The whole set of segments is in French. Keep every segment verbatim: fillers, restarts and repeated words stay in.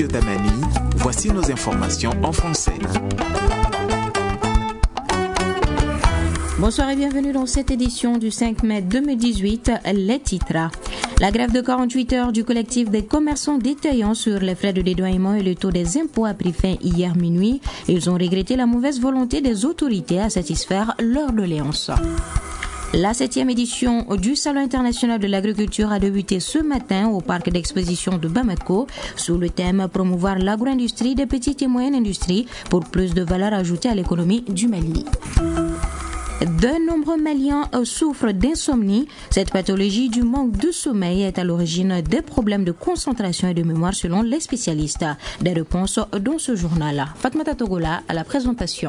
studio Tamani, voici nos informations en français. Bonsoir et bienvenue dans cette édition du cinq mai deux mille dix-huit, les titres. La grève de quarante-huit heures du collectif des commerçants détaillants sur les frais de dédouanement et le taux des impôts a pris fin hier minuit. Ils ont regretté la mauvaise volonté des autorités à satisfaire leurs doléances. La septième édition du Salon international de l'agriculture a débuté ce matin au parc d'exposition de Bamako sous le thème « Promouvoir l'agro-industrie des petites et moyennes industries pour plus de valeur ajoutée à l'économie du Mali ». De nombreux Maliens souffrent d'insomnie. Cette pathologie du manque de sommeil est à l'origine des problèmes de concentration et de mémoire selon les spécialistes. Des réponses dans ce journal. Fatmata Togola à la présentation.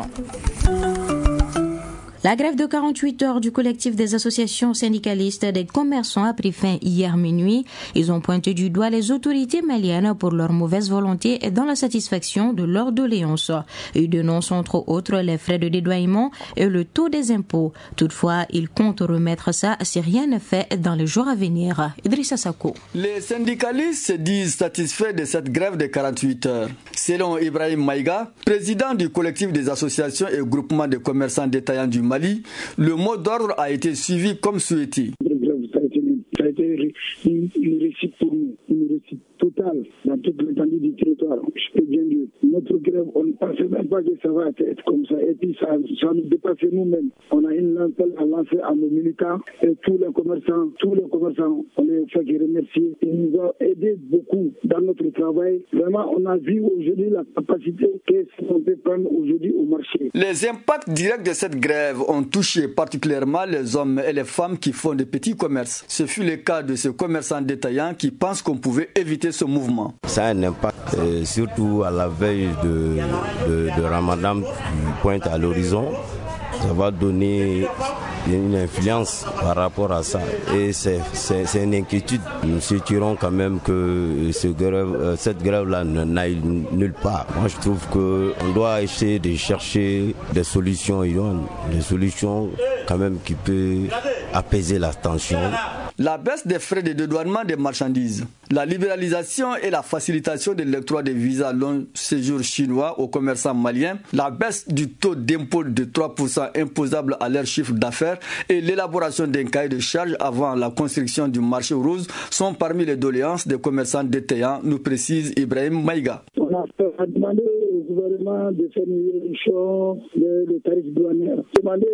La grève de quarante-huit heures du collectif des associations syndicalistes des commerçants a pris fin hier minuit. Ils ont pointé du doigt les autorités maliennes pour leur mauvaise volonté dans la satisfaction de leurs doléances. Ils dénoncent entre autres les frais de dédouanement et le taux des impôts. Toutefois, ils comptent remettre ça si rien n'est fait dans les jours à venir. Idrissa Sako. Les syndicalistes se disent satisfaits de cette grève de quarante-huit heures. Selon Ibrahim Maïga, président du collectif des associations et groupements de commerçants détaillants du Mali, le mot d'ordre a été suivi comme souhaité. Ça a été, ça a été une, une réussite pour nous, une réussite totale dans toute l'étendue du territoire. Je peux bien dire, notre grève, on ne pensait même pas que ça va être comme ça. Et puis ça, ça nous dépasse nous-mêmes. On a une lancée à lancer à nos militants et tous les commerçants, tous les commerçants, on les fait remercier. Ils nous ont aidés beaucoup dans notre travail. Vraiment, on a vu aujourd'hui la capacité qu'on peut prendre aujourd'hui au marché. Les impacts directs de cette grève ont touché particulièrement les hommes et les femmes qui font des petits commerces. Ce fut le cas de ce commerçant détaillant qui pense qu'on pouvait éviter ce mouvement. Ça a un impact, euh, surtout à la veille de, de, de Ramadan qui pointe à l'horizon. Ça va donner une influence par rapport à ça. Et c'est, c'est, c'est une inquiétude. Nous souhaiterons quand même que ce grève, cette grève-là n'aille nulle part. Moi, je trouve qu'on doit essayer de chercher des solutions idônes, des solutions quand même qui peuvent apaiser la tension. La baisse des frais de dédouanement des marchandises, la libéralisation et la facilitation de l'octroi des visas long séjour chinois aux commerçants maliens, la baisse du taux d'impôt de trois pour cent imposable à leur chiffre d'affaires et l'élaboration d'un cahier de charges avant la construction du marché rose sont parmi les doléances des commerçants détaillants, nous précise Ibrahim Maïga. On a demandé au gouvernement de faire une réduction des tarifs douaniers, demandé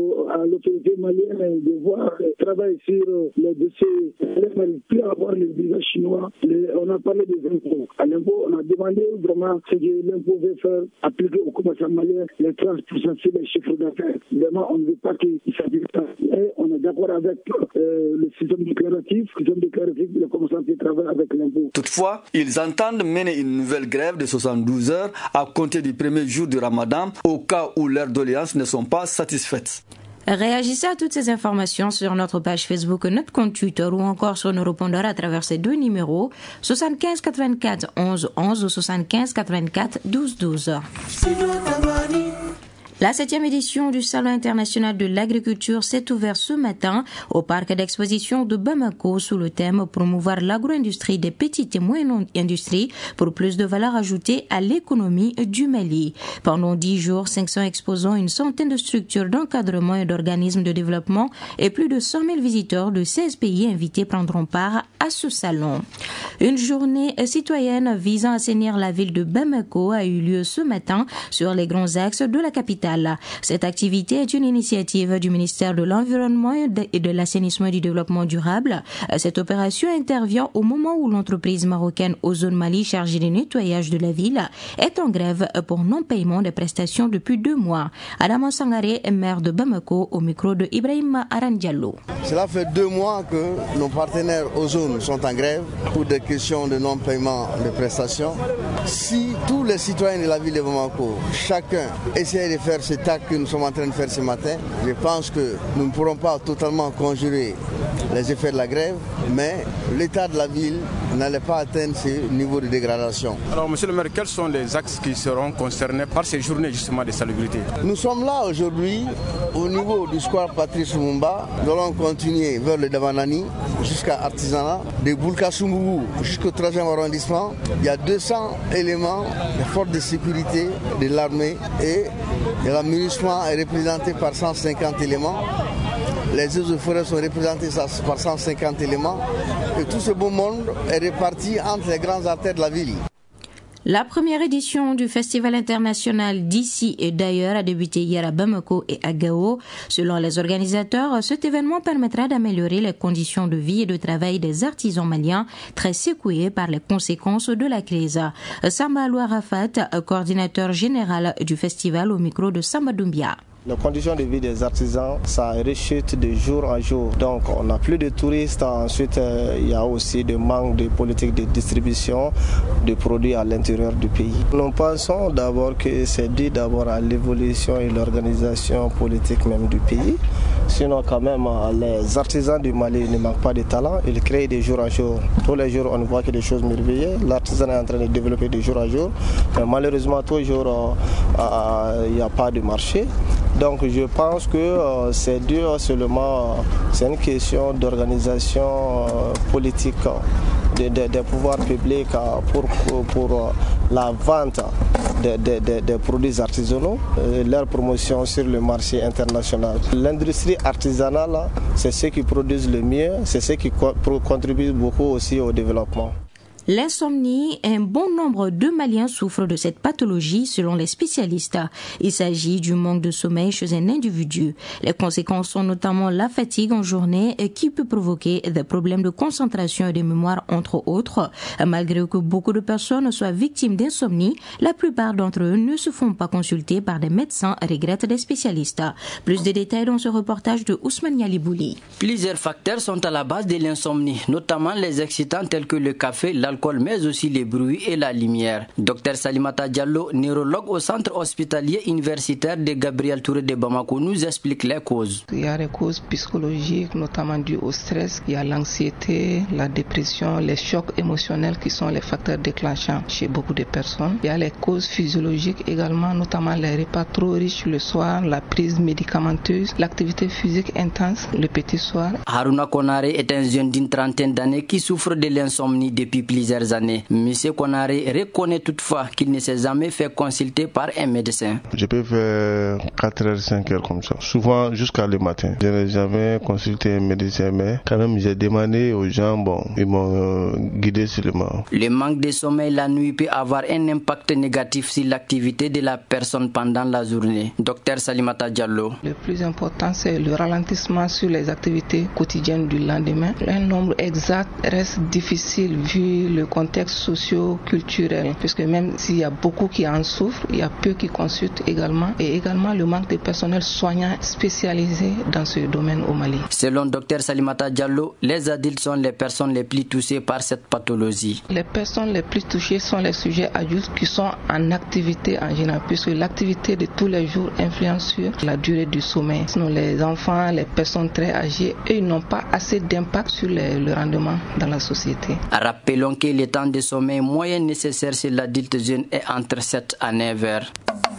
à l'autorité malienne de voir le travail sur les dossiers. On n'arrive plus à avoir les visas chinois. On a parlé des impôts. À l'impôt, on a demandé vraiment ce que l'impôt veut faire appliquer aux commerçants maliens, les trente pour cent sur les chiffres d'affaires. Vraiment, on ne veut pas qu'il s'applique ça. Et on est d'accord avec euh, le système déclaratif, le système déclaratif, les commerçants qui travaillent avec l'impôt. Toutefois, ils entendent mener une nouvelle grève de soixante-douze heures à compter du premier jour du Ramadan au cas où leurs doléances ne sont pas satisfaites. Réagissez à toutes ces informations sur notre page Facebook, notre compte Twitter ou encore sur nos répondeurs à travers ces deux numéros soixante-quinze quatre-vingt-quatre onze onze ou soixante-quinze quatre-vingt-quatre douze douze. La septième édition du Salon international de l'agriculture s'est ouverte ce matin au parc d'exposition de Bamako sous le thème « Promouvoir l'agro-industrie des petites et moyennes industries pour plus de valeur ajoutée à l'économie du Mali ». Pendant dix jours, cinq cents exposants, une centaine de structures d'encadrement et d'organismes de développement et plus de cent mille visiteurs de seize pays invités prendront part à ce salon. Une journée citoyenne visant à assainir la ville de Bamako a eu lieu ce matin sur les grands axes de la capitale. Cette activité est une initiative du ministère de l'Environnement et de l'Assainissement et du Développement durable. Cette opération intervient au moment où l'entreprise marocaine Ozone Mali, chargée du nettoyage de la ville, est en grève pour non-paiement des prestations depuis deux mois. Adama Sangaré, maire de Bamako, au micro de Ibrahim Arandiallo. Cela fait deux mois que nos partenaires Ozone sont en grève pour des questions de non-paiement de prestations. Si tous les citoyens de la ville de Bamako, chacun essaie de faire cet acte que nous sommes en train de faire ce matin, je pense que nous ne pourrons pas totalement conjurer les effets de la grève, mais l'état de la ville n'allait pas atteindre ce niveau de dégradation. Alors, monsieur le maire, quels sont les axes qui seront concernés par ces journées justement de salubrité? Nous sommes là aujourd'hui au niveau du square Patrice Lumumba. Nous allons continuer vers le Davanani jusqu'à Artisanat, de Boulka-Sumbougou jusqu'au troisième arrondissement. Il y a deux cents éléments des forces de sécurité de l'armée et l'aménagement est représenté par cent cinquante éléments. Les eaux de forêt sont représentées par cent cinquante éléments et tout ce beau monde est réparti entre les grandes artères de la ville. La première édition du Festival international d'ici et d'ailleurs a débuté hier à Bamako et à Gao. Selon les organisateurs, cet événement permettra d'améliorer les conditions de vie et de travail des artisans maliens très secoués par les conséquences de la crise. Samba Aloua-Rafat, coordinateur général du festival au micro de Samba Doumbia. Les conditions de vie des artisans, ça rechute de jour en jour. Donc on n'a plus de touristes. Ensuite, euh, il y a aussi des manques de politique de distribution de produits à l'intérieur du pays. Nous pensons d'abord que c'est dû d'abord à l'évolution et l'organisation politique même du pays. Sinon, quand même, les artisans du Mali ne manquent pas de talent. Ils créent de jour en jour. Tous les jours, on ne voit que des choses merveilleuses. L'artisanat est en train de développer de jour en jour. Mais malheureusement, toujours, il euh, n'y euh, a pas de marché. Donc je pense que euh, c'est dû seulement, euh, c'est une question d'organisation euh, politique des de, de pouvoirs publics euh, pour, pour, pour euh, la vente des de, de, de produits artisanaux, euh, leur promotion sur le marché international. L'industrie artisanale, c'est ceux qui produisent le mieux, c'est ceux qui co- contribuent beaucoup aussi au développement. L'insomnie, un bon nombre de Maliens souffrent de cette pathologie selon les spécialistes. Il s'agit du manque de sommeil chez un individu. Les conséquences sont notamment la fatigue en journée qui peut provoquer des problèmes de concentration et de mémoire entre autres. Malgré que beaucoup de personnes soient victimes d'insomnie, la plupart d'entre eux ne se font pas consulter par des médecins, regrettent des spécialistes. Plus de détails dans ce reportage de Ousmane Yalibouli. Plusieurs facteurs sont à la base de l'insomnie, notamment les excitants tels que le café, l'alcool, mais aussi les bruits et la lumière. Docteur Salimata Diallo, neurologue au centre hospitalier universitaire de Gabriel Touré de Bamako, nous explique les causes. Il y a des causes psychologiques, notamment dues au stress. Il y a l'anxiété, la dépression, les chocs émotionnels qui sont les facteurs déclenchants chez beaucoup de personnes. Il y a les causes physiologiques également, notamment les repas trop riches le soir, la prise médicamenteuse, l'activité physique intense le petit soir. Haruna Konare est un jeune d'une trentaine d'années qui souffre de l'insomnie depuis plusieurs années. Monsieur Konare reconnaît toutefois qu'il ne s'est jamais fait consulter par un médecin. Je peux faire quatre heures, cinq heures comme ça, souvent jusqu'à le matin. Je n'ai jamais consulté un médecin, mais quand même j'ai demandé aux gens, bon, ils m'ont euh, guidé seulement. Le manque de sommeil la nuit peut avoir un impact négatif sur l'activité de la personne pendant la journée. Docteur Salimata Diallo. Le plus important, c'est le ralentissement sur les activités quotidiennes du lendemain. Un nombre exact reste difficile vu le contexte socio-culturel, puisque même s'il y a beaucoup qui en souffrent, il y a peu qui consultent également, et également le manque de personnel soignant spécialisé dans ce domaine au Mali. Selon Dr Salimata Diallo, les adultes sont les personnes les plus touchées par cette pathologie. Les personnes les plus touchées sont les sujets adultes qui sont en activité en général, puisque l'activité de tous les jours influence sur la durée du sommeil. Sinon, les enfants, les personnes très âgées, eux, ils n'ont pas assez d'impact sur les, le rendement dans la société. Rappelons que le temps de sommeil moyen nécessaire chez l'adulte jeune est entre sept à neuf heures.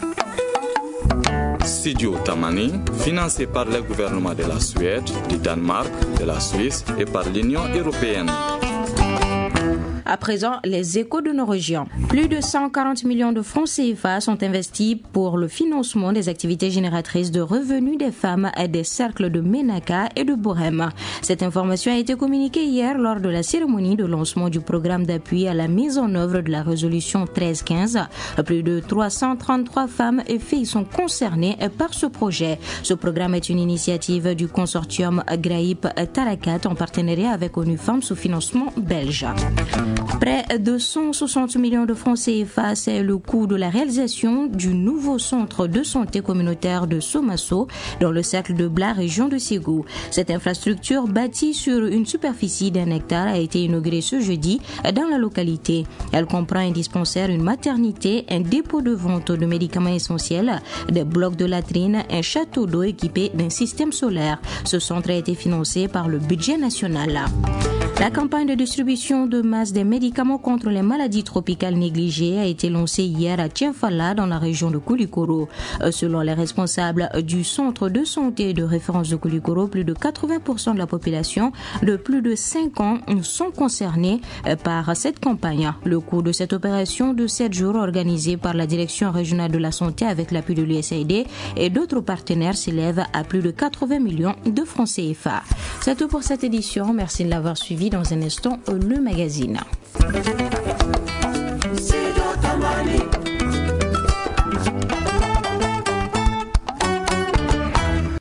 Studio Tamani, financé par le gouvernement de la Suède, du Danemark, de la Suisse et par l'Union européenne. À présent, les échos de nos régions. Plus de cent quarante millions de francs C F A sont investis pour le financement des activités génératrices de revenus des femmes et des cercles de Ménaka et de Bourem. Cette information a été communiquée hier lors de la cérémonie de lancement du programme d'appui à la mise en œuvre de la résolution treize quinze. Plus de trois cent trente-trois femmes et filles sont concernées par ce projet. Ce programme est une initiative du consortium Graip Tarakat en partenariat avec ONU Femmes sous financement belge. Près de cent soixante millions de francs C F A, c'est le coût de la réalisation du nouveau centre de santé communautaire de Somasso dans le cercle de Bla, région de Ségou. Cette infrastructure bâtie sur une superficie d'un hectare a été inaugurée ce jeudi dans la localité. Elle comprend un dispensaire, une maternité, un dépôt de vente de médicaments essentiels, des blocs de latrines, un château d'eau équipé d'un système solaire. Ce centre a été financé par le budget national. La campagne de distribution de masse des médicaments contre les maladies tropicales négligées a été lancée hier à Tienfala dans la région de Koulikoro. Selon les responsables du centre de santé et de référence de Koulikoro, plus de quatre-vingts pour cent de la population de plus de cinq ans sont concernés par cette campagne. Le coût de cette opération de sept jours organisée par la Direction régionale de la santé avec l'appui de l'U S A I D et d'autres partenaires s'élève à plus de quatre-vingts millions de francs C F A. C'est tout pour cette édition. Merci de l'avoir suivi. Dans un instant, le magazine.